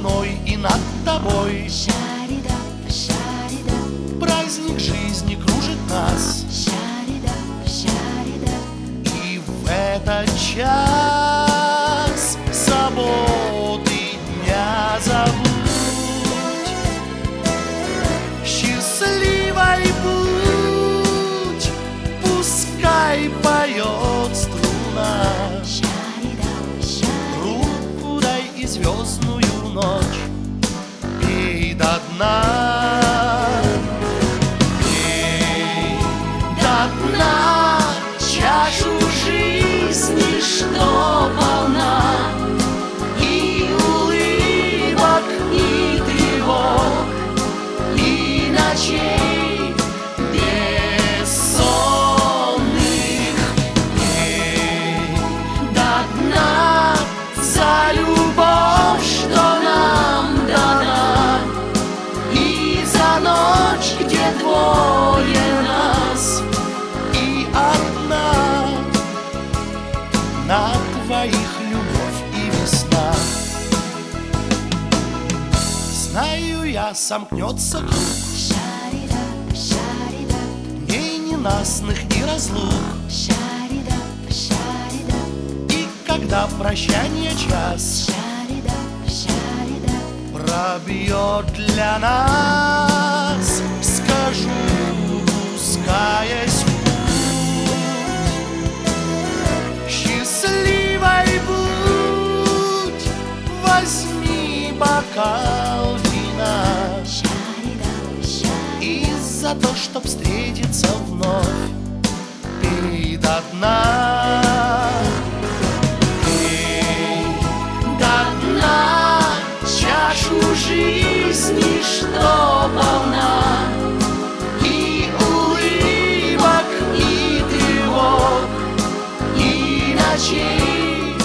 мной и над тобой. Праздник жизни кружит нас, и в этот час заботы дня забудь. Счастливой будь, пускай поет струна. Руку дай и звездную ночь пей до дна. Пей до дна чашу жизни, что полна и улыбок, и тревог, и ночей бессонных. Пей до дна за любовь, что нам дана, и за ночь, где двое нас и одна. На двоих любовь и весна. Знаю я, сомкнется круг дней ненастных и разлук, и когда прощание час пробьет для нас, скажу, пускаясь в путь: счастливой будь, возьми бокал вина, и за то, чтоб встретиться вновь, пей до дна. Пей до дна чашу жизни, что полна и улыбок, и тревог, и ночей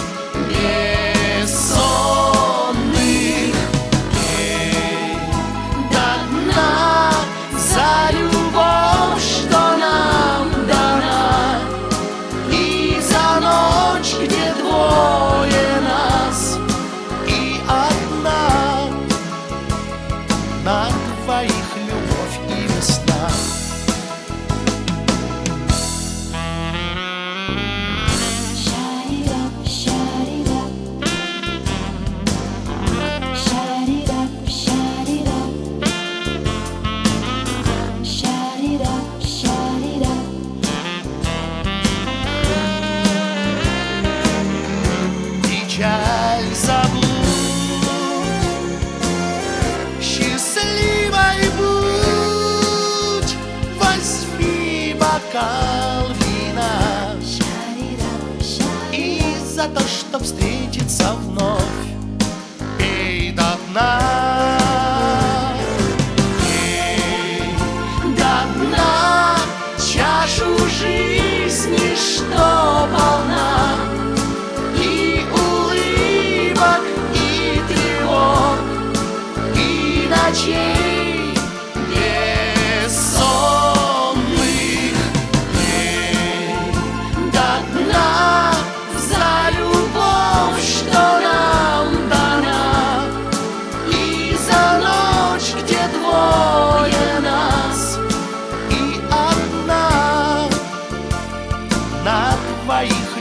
бессонных. Пей до дна за любовь, что нам дана, и за ночь, где двое нас и одна. На двоих любовь и весна. Печаль забудь, счастливой будь, возьми бокал вина, и за то, чтоб встретиться вновь, пей до дна. Пей до дна чашу жизни, что полна и улыбок, и тревог, и ночей бессонных. Пей до дна за любовь, что нам дана, и за ночь, где двое нас и одна. На двоих